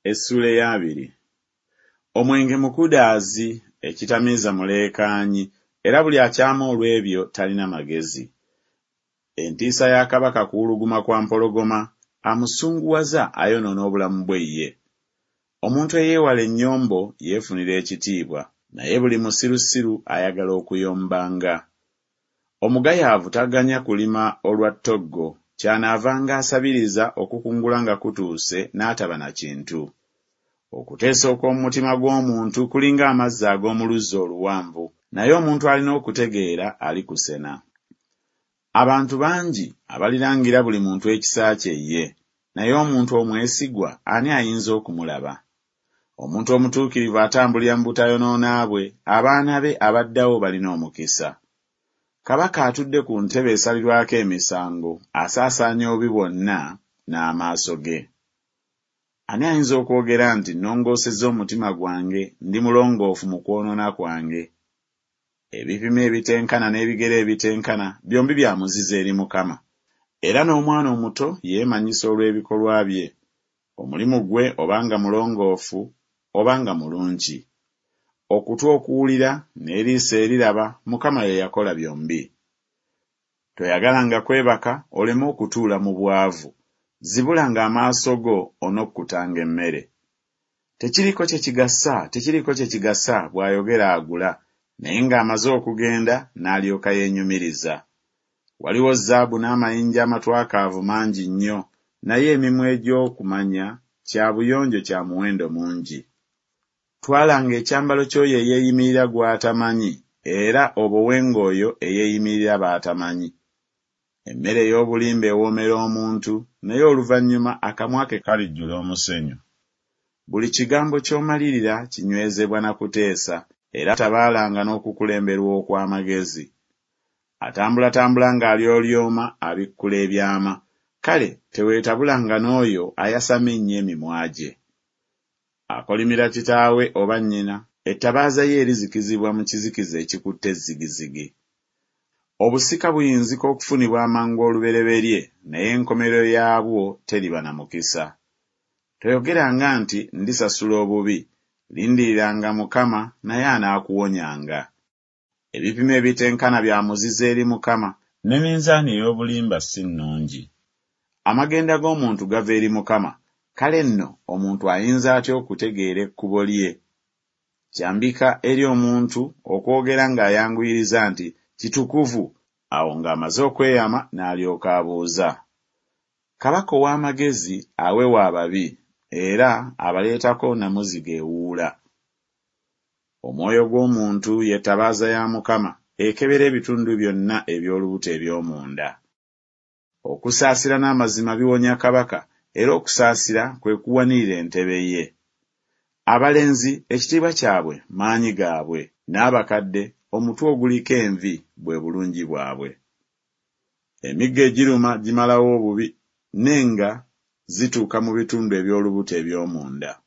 Essula ya 2. Omwenge mukudaazi ekitamiiza muleekaanyi, era buli akyama olw'ebyo talina magezi. Entiisa ya kabaka kuwuluguma kwa mpologoma amusunguwaza ayonoona obulamu bwe ye. Omuntu eyeewala ennyombo yeefunira ekitiibwa, naye buli musirusiru ayagala okuyombanga. Omugayaavu taganya kulima olwa ttoggo, kyanaavanga asabiriza okukungula nga kutuuse n'ataba na kintu. Okuteesa okw'omu mutima gw'omuntu kulinga amazzi ag'omu luzzi oluwanvu, naye omuntu alina okutegeera alikusena. Abantu bangi abalirangira buli muntu ekisa kye ye, naye omuntu omwesigwa ani ayinza okumulaba? Omuntu omutuukirivu atambulira mu butayonoona bwe, abaana be abaddawo balina omukisa. Kabaka atudde ku ntebe esalirwako emisango asaasaanya obubi bwonna n'amaaso ge. Ani ayinza okwogera nti nnongoosezza omutima gwange, ndi mulongoofu mu kwonoona kwange? Ebipimo ebitenkana n'ebigero ebitenkana byombi bya muzizo eri Mukama, era n'omwana omuto yeemanyisa olw'ebikolwa bye. Omulimu gwe obanga mulongoofu obanga mulungi. Okutu okuwulira n'eriiso eriraba, Mukama ye yakola byombi. Toyagalanga kwebaka oleme okutuula mu bwavu, zibulanga amaaso go onokkutanga emmere. Tekiriko kye kigasa bw'ayogera agula, naye ng'amaze okugenda n'alyoka yeenyumiriza. Waliwo zaabu n'amayinja amatwakaavu mangi nnyo, naye emimwa egy'okumanya kya buyonjo kya muwendo mungi. Twalanga ekyambalo ky'oyo eyeeyimirira gw'atamanyi, era obowenga oyo eyeeyimirira b'atamanyi. Emmere ey'obulimba ewoomera omuntu, naye oluvannyuma akamwa ke kalijjula omusenyu. Buli kigambo ky'omalirira kinywezebwa na kuteesa, era tabaalanga n'okukulemberwa okw'amagezi. Atambulatambula ng'alyolyoma abikkula ebyama, kale teweetabulanga n'oyo ayasama ennyo emimwa gye. Akolimira kitaawe oba nnyina, ettabaaza ye erizikizibwa mu kizikiza ekikutte ezzigizigi. Obusika buyinzika okufunibwa amangu olubereberye, naye enkomerero yaabwo teriba na mukisa. Toyogeranga nti ndisasula obubi, lindiriranga Mukama naye anaakuwonyanga. Ebipimo ebitenkana bya muzizo eri Mukama, ne minzaani ey'obulimba si nnungi. Amagenda g'omuntu gava eri Mukama, kale nno omuntu ayinza atya okutegeera ekkubo lye? Kyambika eri omuntu okwogera ng'ayanguyiriza nti kitukuvu, awo ng'amaze okweyama n'alyoka abuuza. Kabaka ow'amagezi awewa ababi, era abaleetako namuziga ewuula. Omwoyo gw'omuntu ye ttabaaza ya Mukama, ekebera ebitundu byonna eby'olubuto eby'omunda. Okusaasira n'amazima biwonya kabaka, era okusaasira kwe kuwanirira entebe ye. Abalenzi ekitiibwa kyabwe maanyi gaabwe, n'abakadde omutwe oguliko envi bwe bulungi bwabwe. Emiggo egiruma gimalawo obubi, n'enga zituuka mu bitundu eby'olubuto eby'omunda.